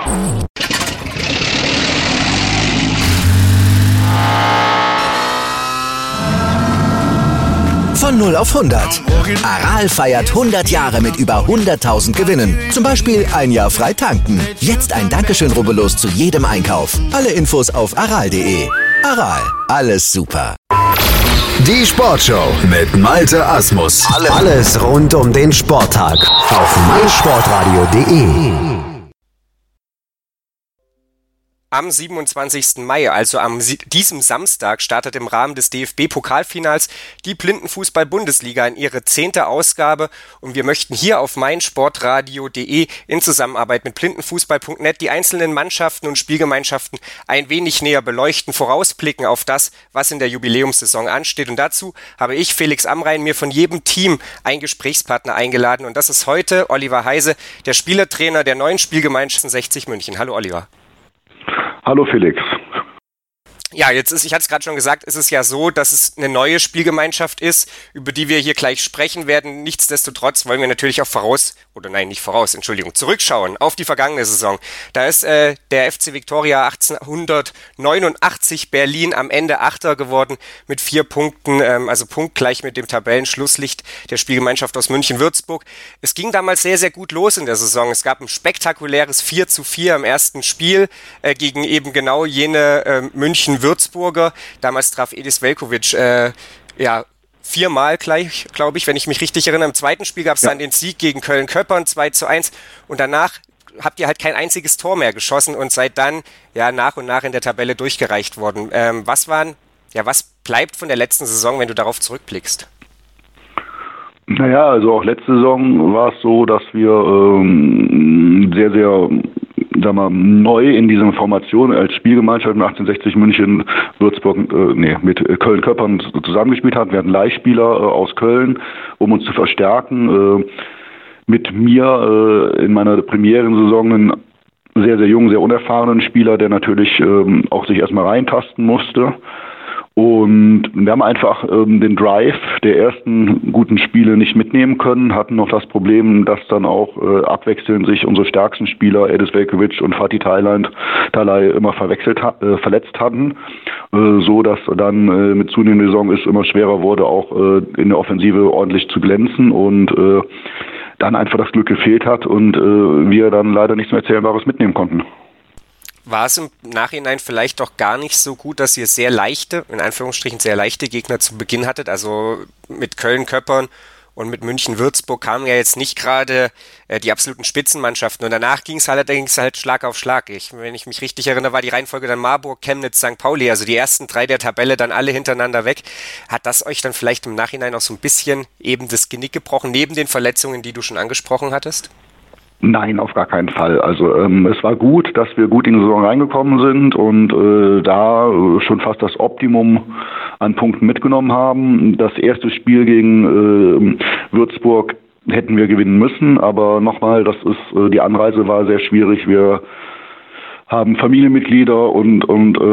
Von 0 auf 100. Aral feiert 100 Jahre mit über 100.000 Gewinnen. Zum Beispiel ein Jahr frei tanken. Jetzt ein Dankeschön, rubbellos zu jedem Einkauf. Alle Infos auf aral.de. Aral, alles super. Die Sportshow mit Malte Asmus. Alles rund um den Sporttag auf meinsportradio.de. Am 27. Mai, also diesem Samstag, startet im Rahmen des DFB-Pokalfinals die Blindenfußball-Bundesliga in ihre 10. Ausgabe und wir möchten hier auf meinsportradio.de in Zusammenarbeit mit blindenfußball.net die einzelnen Mannschaften und Spielgemeinschaften ein wenig näher beleuchten, vorausblicken auf das, was in der Jubiläumssaison ansteht. Und dazu habe ich, Felix Amrain, mir von jedem Team einen Gesprächspartner eingeladen und das ist heute Oliver Heise, der Spielertrainer der neuen Spielgemeinschaft 60 München. Hallo Oliver. Hallo Felix. Ja, ich hatte es gerade schon gesagt, es ist ja so, dass es eine neue Spielgemeinschaft ist, über die wir hier gleich sprechen werden. Nichtsdestotrotz wollen wir natürlich auch zurückschauen auf die vergangene Saison. Da ist der FC Viktoria 1889 Berlin am Ende Achter geworden mit 4 Punkten, also punktgleich mit dem Tabellenschlusslicht der Spielgemeinschaft aus München-Würzburg. Es ging damals sehr, sehr gut los in der Saison. Es gab ein spektakuläres 4:4 im ersten Spiel gegen eben genau jene München-Würzburger. Damals traf Edis Veljković 4-mal gleich, glaube ich, wenn ich mich richtig erinnere. Im zweiten Spiel gab es dann den Sieg gegen Köln-Köppern 2:1 und danach habt ihr halt kein einziges Tor mehr geschossen und seid dann nach und nach in der Tabelle durchgereicht worden. Was bleibt von der letzten Saison, wenn du darauf zurückblickst? Naja, also auch letzte Saison war es so, dass wir sehr, sehr neu in dieser Formation als Spielgemeinschaft mit 1860 München, Würzburg, mit Köln-Köppern zusammengespielt hat. Wir hatten Leihspieler aus Köln, um uns zu verstärken. Mit mir in meiner Premierensaison einen sehr, sehr jungen, sehr unerfahrenen Spieler, der natürlich auch sich erstmal reintasten musste. Und wir haben einfach den Drive der ersten guten Spiele nicht mitnehmen können, hatten noch das Problem, dass dann auch abwechselnd sich unsere stärksten Spieler, Edis Veljković und Fatih Talay, immer verletzt hatten, so dass dann mit zunehmender Saison es immer schwerer wurde, auch in der Offensive ordentlich zu glänzen und dann einfach das Glück gefehlt hat und wir dann leider nichts mehr Zählbares mitnehmen konnten. War es im Nachhinein vielleicht doch gar nicht so gut, dass ihr sehr leichte Gegner zu Beginn hattet? Also mit Köln-Köppern und mit München-Würzburg kamen ja jetzt nicht gerade die absoluten Spitzenmannschaften. Und danach ging es allerdings halt Schlag auf Schlag. Wenn ich mich richtig erinnere, war die Reihenfolge dann Marburg, Chemnitz, St. Pauli. Also die ersten 3 der Tabelle dann alle hintereinander weg. Hat das euch dann vielleicht im Nachhinein auch so ein bisschen eben das Genick gebrochen, neben den Verletzungen, die du schon angesprochen hattest? Nein, auf gar keinen Fall. Also es war gut, dass wir gut in die Saison reingekommen sind und da schon fast das Optimum an Punkten mitgenommen haben. Das erste Spiel gegen Würzburg hätten wir gewinnen müssen, aber nochmal, die Anreise war sehr schwierig. Wir haben Familienmitglieder und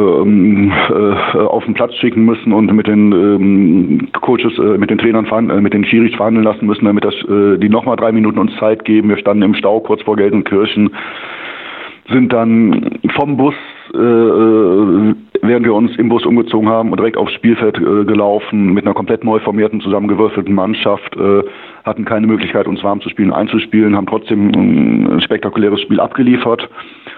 auf den Platz schicken müssen und mit den Coaches, mit den Trainern, mit den Schiris verhandeln lassen müssen, damit die nochmal 3 Minuten uns Zeit geben. Wir standen im Stau kurz vor Gelsenkirchen, sind dann vom Bus, während wir uns im Bus umgezogen haben, direkt aufs Spielfeld gelaufen mit einer komplett neu formierten, zusammengewürfelten Mannschaft, hatten keine Möglichkeit, uns warm zu spielen, einzuspielen, haben trotzdem ein spektakuläres Spiel abgeliefert.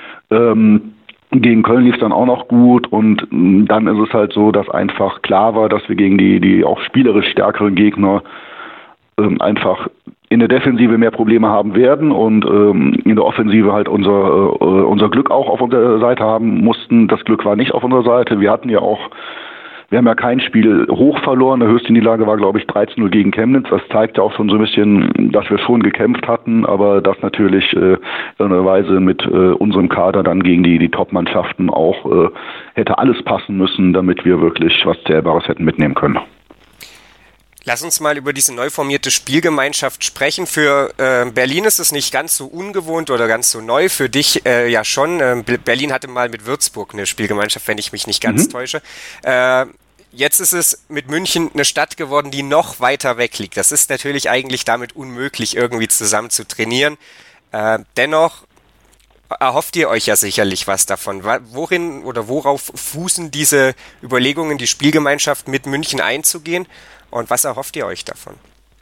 Gegen Köln lief es dann auch noch gut und dann ist es halt so, dass einfach klar war, dass wir gegen die auch spielerisch stärkeren Gegner einfach in der Defensive mehr Probleme haben werden und in der Offensive halt unser Glück auch auf unserer Seite haben mussten. Das Glück war nicht auf unserer Seite. Wir haben ja kein Spiel hoch verloren. Der höchste Niederlage war, glaube ich, 13-0 gegen Chemnitz. Das zeigt ja auch schon so ein bisschen, dass wir schon gekämpft hatten, aber dass natürlich irgendeine mit unserem Kader dann gegen die Top-Mannschaften auch hätte alles passen müssen, damit wir wirklich was Zählbares hätten mitnehmen können. Lass uns mal über diese neu formierte Spielgemeinschaft sprechen. Für Berlin ist es nicht ganz so ungewohnt oder ganz so neu. Für dich ja schon. Berlin hatte mal mit Würzburg eine Spielgemeinschaft, wenn ich mich nicht ganz täusche. Jetzt ist es mit München eine Stadt geworden, die noch weiter weg liegt. Das ist natürlich eigentlich damit unmöglich, irgendwie zusammen zu trainieren. Dennoch erhofft ihr euch ja sicherlich was davon. Worin oder worauf fußen diese Überlegungen, die Spielgemeinschaft mit München einzugehen? Und was erhofft ihr euch davon?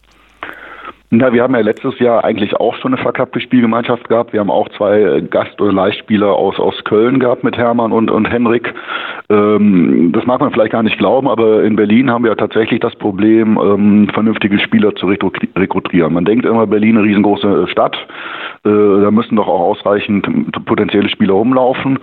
Na, wir haben ja letztes Jahr eigentlich auch schon eine verkappte Spielgemeinschaft gehabt. Wir haben auch 2 Gast- oder Leihspieler aus Köln gehabt mit Hermann und Henrik. Das mag man vielleicht gar nicht glauben, aber in Berlin haben wir ja tatsächlich das Problem, vernünftige Spieler zu rekrutieren. Man denkt immer, Berlin eine riesengroße Stadt. Da müssen doch auch ausreichend potenzielle Spieler rumlaufen.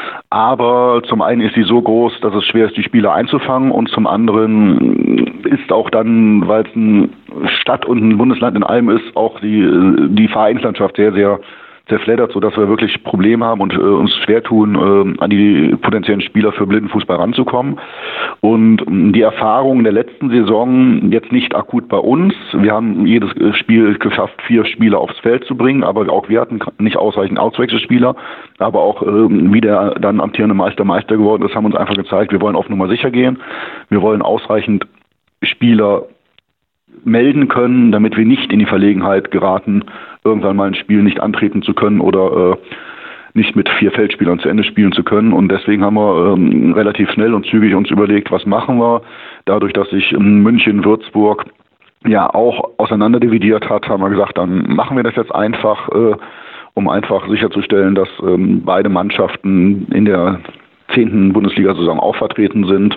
Aber zum einen ist sie so groß, dass es schwer ist, die Spieler einzufangen, und zum anderen ist auch dann, weil es eine Stadt und ein Bundesland in allem ist, auch die Vereinslandschaft sehr, sehr zerfleddert, sodass wir wirklich Probleme haben und uns schwer tun, an die potenziellen Spieler für Blindenfußball ranzukommen. Und die Erfahrung der letzten Saison jetzt nicht akut bei uns. Wir haben jedes Spiel geschafft, 4 Spieler aufs Feld zu bringen, aber auch wir hatten nicht ausreichend Auswechselspieler. Aber auch wie der dann amtierende Meister geworden ist, haben uns einfach gezeigt, wir wollen auf Nummer sicher gehen. Wir wollen ausreichend Spieler melden können, damit wir nicht in die Verlegenheit geraten, irgendwann mal ein Spiel nicht antreten zu können oder nicht mit 4 Feldspielern zu Ende spielen zu können. Und deswegen haben wir relativ schnell und zügig uns überlegt, was machen wir. Dadurch, dass sich München, Würzburg ja auch auseinanderdividiert hat, haben wir gesagt, dann machen wir das jetzt einfach, um einfach sicherzustellen, dass beide Mannschaften in der 10. Bundesliga-Saison auch vertreten sind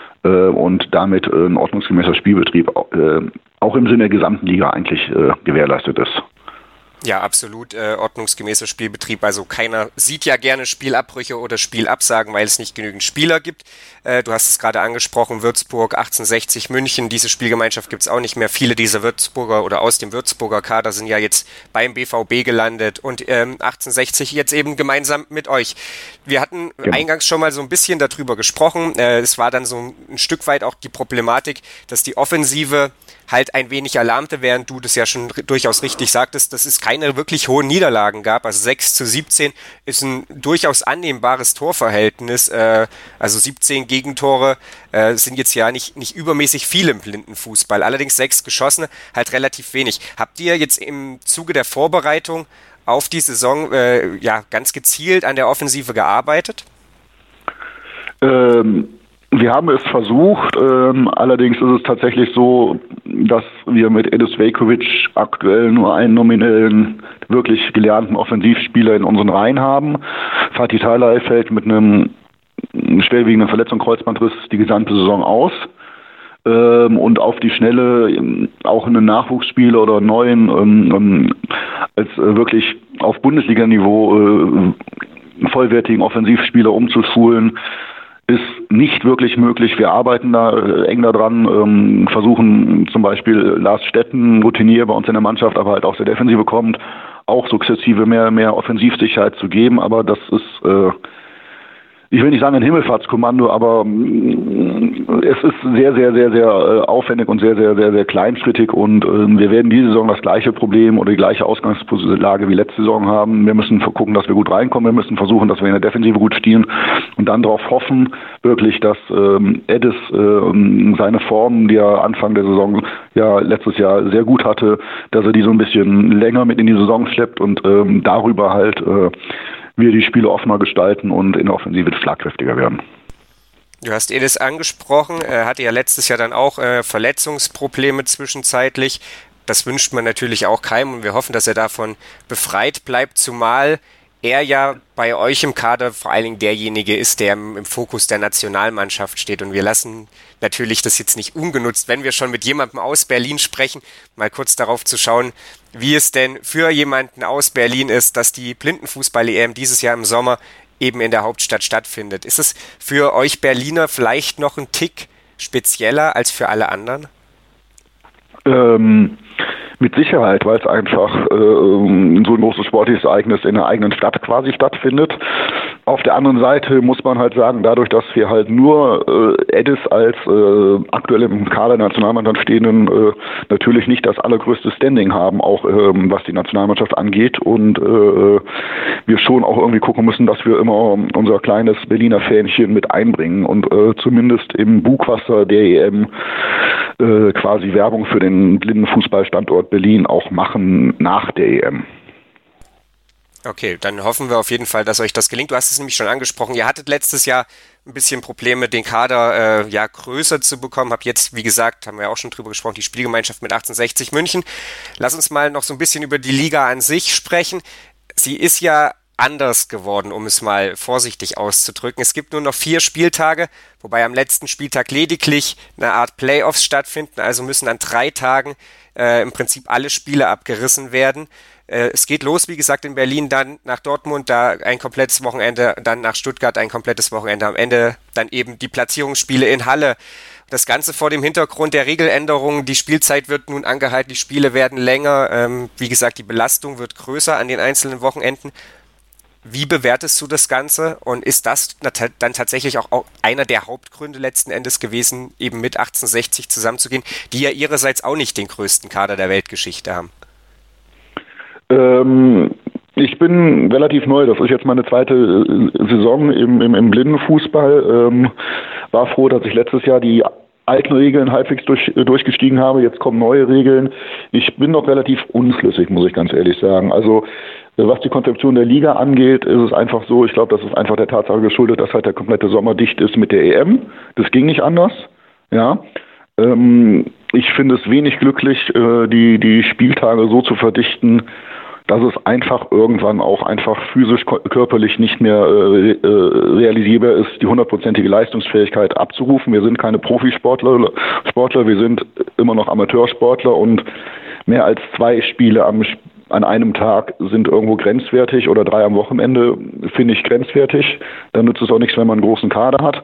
und damit ein ordnungsgemäßer Spielbetrieb auch im Sinne der gesamten Liga eigentlich gewährleistet ist. Ja, absolut ordnungsgemäßer Spielbetrieb. Also keiner sieht ja gerne Spielabbrüche oder Spielabsagen, weil es nicht genügend Spieler gibt. Du hast es gerade angesprochen, Würzburg, 1860, München, diese Spielgemeinschaft gibt es auch nicht mehr. Viele dieser Würzburger oder aus dem Würzburger Kader sind ja jetzt beim BVB gelandet und 1860 jetzt eben gemeinsam mit euch. Wir hatten eingangs schon mal so ein bisschen darüber gesprochen. Es war dann so ein Stück weit auch die Problematik, dass die Offensive halt ein wenig alarmte, während du das ja schon durchaus richtig sagtest, dass es keine wirklich hohen Niederlagen gab. Also 6-17 ist ein durchaus annehmbares Torverhältnis. Also 17 Gegentore sind jetzt ja nicht übermäßig viel im Blindenfußball. Allerdings 6 geschossene, halt relativ wenig. Habt ihr jetzt im Zuge der Vorbereitung auf die Saison ganz gezielt an der Offensive gearbeitet? Wir haben es versucht, allerdings ist es tatsächlich so, dass wir mit Edis Vejkovic aktuell nur einen nominellen, wirklich gelernten Offensivspieler in unseren Reihen haben. Fatih Talay fällt mit einem schwerwiegenden Verletzung, Kreuzbandriss, die gesamte Saison aus. Und auf die Schnelle auch einen Nachwuchsspieler oder neuen, als wirklich auf Bundesliga-Niveau vollwertigen Offensivspieler umzuschulen, ist nicht wirklich möglich. Wir arbeiten da eng daran, versuchen zum Beispiel Lars Stetten, Routinier bei uns in der Mannschaft, aber halt auch der Defensive kommt, auch sukzessive mehr Offensivsicherheit zu geben. Aber das ist, ich will nicht sagen ein Himmelfahrtskommando, aber es ist sehr, sehr, sehr, sehr aufwendig und sehr, sehr, sehr, sehr kleinschrittig, und wir werden diese Saison das gleiche Problem oder die gleiche Ausgangslage wie letzte Saison haben. Wir müssen gucken, dass wir gut reinkommen, wir müssen versuchen, dass wir in der Defensive gut stehen und dann darauf hoffen, wirklich, dass Edis seine Form, die er Anfang der Saison ja letztes Jahr sehr gut hatte, dass er die so ein bisschen länger mit in die Saison schleppt und darüber halt wir die Spiele offener gestalten und in der Offensive schlagkräftiger werden. Du hast Edis angesprochen, er hatte ja letztes Jahr dann auch Verletzungsprobleme zwischenzeitlich. Das wünscht man natürlich auch keinem und wir hoffen, dass er davon befreit bleibt, zumal er ja bei euch im Kader vor allen Dingen derjenige ist, der im Fokus der Nationalmannschaft steht. Und wir lassen natürlich das jetzt nicht ungenutzt, wenn wir schon mit jemandem aus Berlin sprechen, mal kurz darauf zu schauen, wie es denn für jemanden aus Berlin ist, dass die Blindenfußball-EM dieses Jahr im Sommer eben in der Hauptstadt stattfindet. Ist es für euch Berliner vielleicht noch ein Tick spezieller als für alle anderen? Mit Sicherheit, weil es einfach so ein großes sportliches Ereignis in der eigenen Stadt quasi stattfindet. Auf der anderen Seite muss man halt sagen, dadurch, dass wir halt nur Edis als aktuell im Kader der Nationalmannschaft stehenden natürlich nicht das allergrößte Standing haben, auch was die Nationalmannschaft angeht, und wir schon auch irgendwie gucken müssen, dass wir immer unser kleines Berliner Fähnchen mit einbringen und zumindest im Bugwasser der EM quasi Werbung für den Blindenfußballstandort Berlin auch machen nach der EM. Okay, dann hoffen wir auf jeden Fall, dass euch das gelingt. Du hast es nämlich schon angesprochen, ihr hattet letztes Jahr ein bisschen Probleme, den Kader größer zu bekommen. Hab jetzt, wie gesagt, haben wir auch schon drüber gesprochen, die Spielgemeinschaft mit 1860 München. Lass uns mal noch so ein bisschen über die Liga an sich sprechen. Sie ist ja anders geworden, um es mal vorsichtig auszudrücken. Es gibt nur noch 4 Spieltage, wobei am letzten Spieltag lediglich eine Art Playoffs stattfinden. Also müssen an 3 Tagen im Prinzip alle Spiele abgerissen werden. Es geht los, wie gesagt, in Berlin, dann nach Dortmund, da ein komplettes Wochenende, dann nach Stuttgart ein komplettes Wochenende, am Ende dann eben die Platzierungsspiele in Halle. Das Ganze vor dem Hintergrund der Regeländerungen, die Spielzeit wird nun angehalten, die Spiele werden länger, wie gesagt, die Belastung wird größer an den einzelnen Wochenenden. Wie bewertest du das Ganze und ist das dann tatsächlich auch einer der Hauptgründe letzten Endes gewesen, eben mit 1860 zusammenzugehen, die ja ihrerseits auch nicht den größten Kader der Weltgeschichte haben? Ich bin relativ neu, das ist jetzt meine zweite Saison im Blindenfußball. War froh, dass ich letztes Jahr die alten Regeln halbwegs durchgestiegen habe. Jetzt kommen neue Regeln. Ich bin noch relativ unschlüssig, muss ich ganz ehrlich sagen. Also was die Konzeption der Liga angeht, ist es einfach so, ich glaube, das ist einfach der Tatsache geschuldet, dass halt der komplette Sommer dicht ist mit der EM. Das ging nicht anders. Ja. Ich finde es wenig glücklich, die Spieltage so zu verdichten, dass es einfach irgendwann auch einfach physisch, körperlich nicht mehr realisierbar ist, die 100%ige Leistungsfähigkeit abzurufen. Wir sind keine Profisportler, wir sind immer noch Amateursportler und mehr als 2 Spiele an einem Tag sind irgendwo grenzwertig oder 3 am Wochenende finde ich grenzwertig. Dann nützt es auch nichts, wenn man einen großen Kader hat.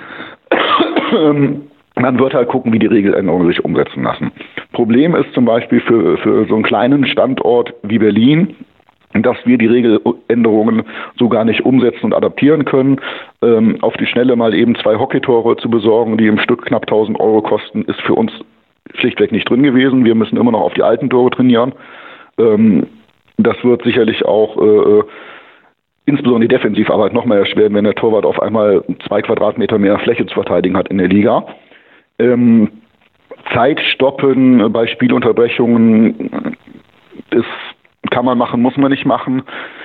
Man wird halt gucken, wie die Regeländerungen sich umsetzen lassen. Problem ist zum Beispiel für so einen kleinen Standort wie Berlin, dass wir die Regeländerungen so gar nicht umsetzen und adaptieren können. Auf die Schnelle mal eben 2 Hockeytore zu besorgen, die im Stück knapp 1.000 Euro kosten, ist für uns schlichtweg nicht drin gewesen. Wir müssen immer noch auf die alten Tore trainieren. Das wird sicherlich auch insbesondere die Defensivarbeit noch mehr erschweren, wenn der Torwart auf einmal 2 Quadratmeter mehr Fläche zu verteidigen hat in der Liga. Zeit stoppen bei Spielunterbrechungen kann man machen, muss man nicht machen.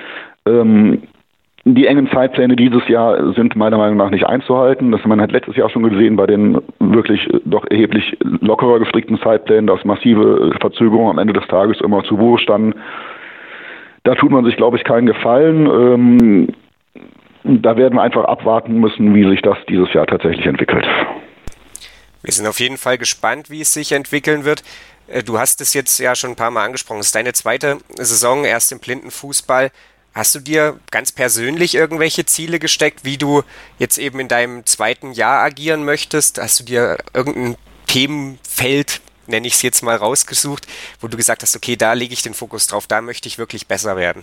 Die engen Zeitpläne dieses Jahr sind meiner Meinung nach nicht einzuhalten. Das man hat letztes Jahr schon gesehen bei den wirklich doch erheblich lockerer gestrickten Zeitplänen, dass massive Verzögerungen am Ende des Tages immer zu Buche standen. Da tut man sich, glaube ich, keinen Gefallen. Da werden wir einfach abwarten müssen, wie sich das dieses Jahr tatsächlich entwickelt. Wir sind auf jeden Fall gespannt, wie es sich entwickeln wird. Du hast es jetzt ja schon ein paar Mal angesprochen. Es ist deine zweite Saison erst im Blindenfußball. Hast du dir ganz persönlich irgendwelche Ziele gesteckt, wie du jetzt eben in deinem zweiten Jahr agieren möchtest? Hast du dir irgendein Themenfeld, nenne ich es jetzt mal, rausgesucht, wo du gesagt hast, okay, da lege ich den Fokus drauf, da möchte ich wirklich besser werden?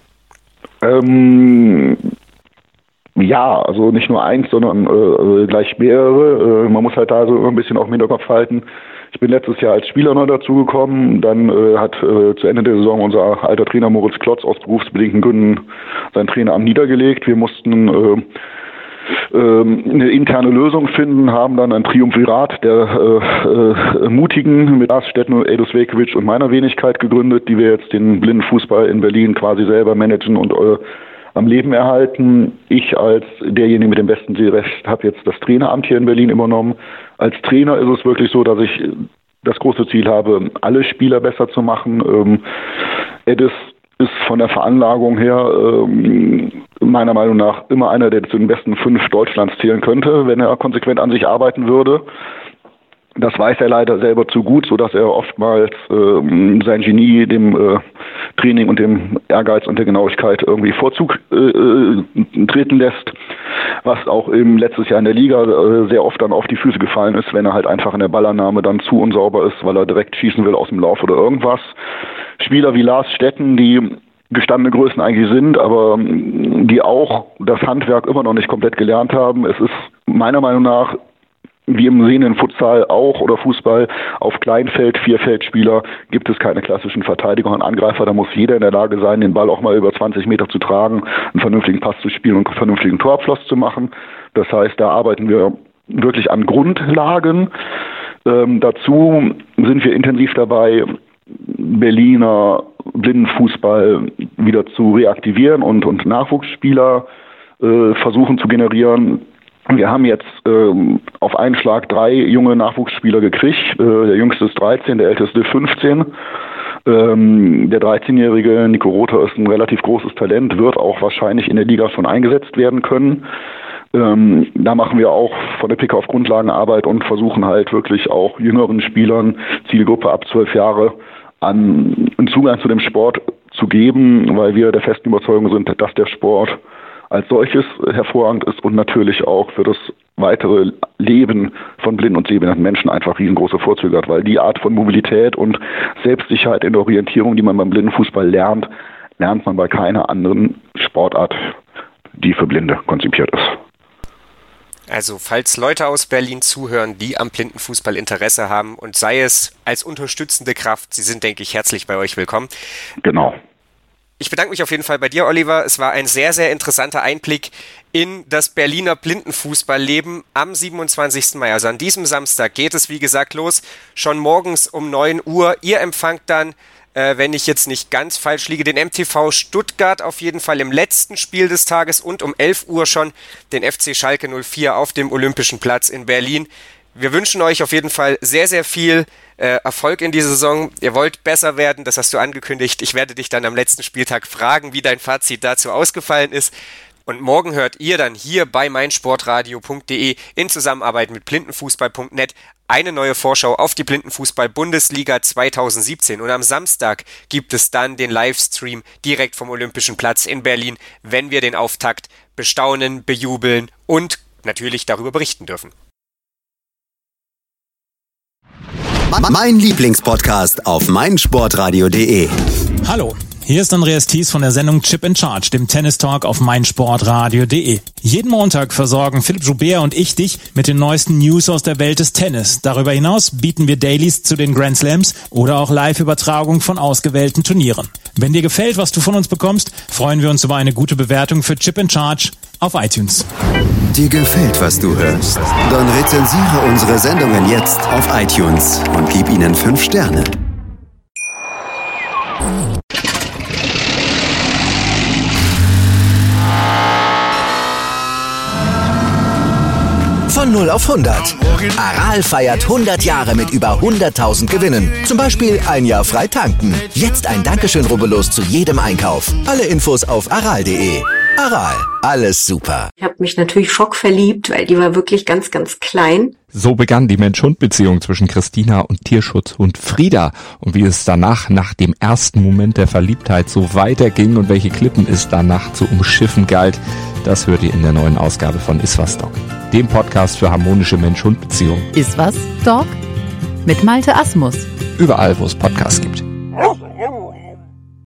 Ja, also nicht nur eins, sondern gleich mehrere. Man muss halt da so ein bisschen auf dem Hinterkopf halten. Ich bin letztes Jahr als Spieler neu dazugekommen. Dann hat zu Ende der Saison unser alter Trainer Moritz Klotz aus berufsbedingten Gründen sein Traineramt niedergelegt. Wir mussten eine interne Lösung finden, haben dann ein Triumvirat der Mutigen mit Lars Stetten, Edo Svejkovic und meiner Wenigkeit gegründet, die wir jetzt den Blindenfußball in Berlin quasi selber managen und am Leben erhalten. Ich als derjenige mit dem besten Zielrecht habe jetzt das Traineramt hier in Berlin übernommen. Als Trainer ist es wirklich so, dass ich das große Ziel habe, alle Spieler besser zu machen. Edis ist von der Veranlagung her meiner Meinung nach immer einer, der zu den besten 5 Deutschlands zählen könnte, wenn er konsequent an sich arbeiten würde. Das weiß er leider selber zu gut, sodass er oftmals sein Genie dem Training und dem Ehrgeiz und der Genauigkeit irgendwie Vorzug treten lässt, was auch im letztes Jahr in der Liga sehr oft dann auf die Füße gefallen ist, wenn er halt einfach in der Ballannahme dann zu unsauber ist, weil er direkt schießen will aus dem Lauf oder irgendwas. Spieler wie Lars Stetten, die gestandene Größen eigentlich sind, aber die auch das Handwerk immer noch nicht komplett gelernt haben. Es ist meiner Meinung nach, wie im sehenden Futsal auch oder Fußball, auf Kleinfeld, 4-Feldspieler gibt es keine klassischen Verteidiger und Angreifer. Da muss jeder in der Lage sein, den Ball auch mal über 20 Meter zu tragen, einen vernünftigen Pass zu spielen und einen vernünftigen Torabschluss zu machen. Das heißt, da arbeiten wir wirklich an Grundlagen. Dazu sind wir intensiv dabei, Berliner Blindenfußball wieder zu reaktivieren und Nachwuchsspieler versuchen zu generieren. Wir haben jetzt auf einen Schlag 3 junge Nachwuchsspieler gekriegt. Der jüngste ist 13, der älteste 15. Der 13-jährige Nico Rother ist ein relativ großes Talent, wird auch wahrscheinlich in der Liga schon eingesetzt werden können. Da machen wir auch von der Picke auf Grundlagenarbeit und versuchen halt wirklich auch jüngeren Spielern, Zielgruppe ab 12 Jahre, einen Zugang zu dem Sport zu geben, weil wir der festen Überzeugung sind, dass der Sport als solches hervorragend ist und natürlich auch für das weitere Leben von blinden und sehbehinderten Menschen einfach riesengroße Vorzüge hat, weil die Art von Mobilität und Selbstsicherheit in der Orientierung, die man beim Blindenfußball lernt, lernt man bei keiner anderen Sportart, die für Blinde konzipiert ist. Also falls Leute aus Berlin zuhören, die am Blindenfußball Interesse haben und sei es als unterstützende Kraft, sie sind, denke ich, herzlich bei euch willkommen. Genau. Ich bedanke mich auf jeden Fall bei dir, Oliver. Es war ein sehr, sehr interessanter Einblick in das Berliner Blindenfußballleben am 27. Mai. Also an diesem Samstag geht es, wie gesagt, los. Schon morgens um 9 Uhr. Ihr empfangt dann, wenn ich jetzt nicht ganz falsch liege, den MTV Stuttgart auf jeden Fall im letzten Spiel des Tages und um 11 Uhr schon den FC Schalke 04 auf dem Olympischen Platz in Berlin. Wir wünschen euch auf jeden Fall sehr, sehr viel Erfolg in dieser Saison. Ihr wollt besser werden, das hast du angekündigt. Ich werde dich dann am letzten Spieltag fragen, wie dein Fazit dazu ausgefallen ist. Und morgen hört ihr dann hier bei meinsportradio.de in Zusammenarbeit mit blindenfußball.net eine neue Vorschau auf die Blindenfußball-Bundesliga 2017. Und am Samstag gibt es dann den Livestream direkt vom Olympischen Platz in Berlin, wenn wir den Auftakt bestaunen, bejubeln und natürlich darüber berichten dürfen. Mein Lieblingspodcast auf meinsportradio.de. Hallo, hier ist Andreas Thies von der Sendung Chip in Charge, dem Tennis-Talk auf meinsportradio.de. Jeden Montag versorgen Philipp Joubert und ich dich mit den neuesten News aus der Welt des Tennis. Darüber hinaus bieten wir Dailies zu den Grand Slams oder auch Live-Übertragung von ausgewählten Turnieren. Wenn dir gefällt, was du von uns bekommst, freuen wir uns über eine gute Bewertung für Chip in Charge auf iTunes. Dir gefällt, was du hörst? Dann rezensiere unsere Sendungen jetzt auf iTunes und gib ihnen 5 Sterne. Von 0 auf 100. Aral feiert 100 Jahre mit über 100.000 Gewinnen. Zum Beispiel ein Jahr frei tanken. Jetzt ein Dankeschön, rubbellos zu jedem Einkauf. Alle Infos auf aral.de. Aral, alles super. Ich habe mich natürlich schockverliebt, weil die war wirklich ganz, ganz klein. So begann die Mensch-Hund-Beziehung zwischen Christina und Tierschutzhund Frieda. Und wie es danach, nach dem ersten Moment der Verliebtheit, so weiterging und welche Klippen es danach zu umschiffen galt, das hört ihr in der neuen Ausgabe von Iswas Dog, dem Podcast für harmonische Mensch-Hund-Beziehungen. Iswas Dog mit Malte Asmus. Überall, wo es Podcasts gibt.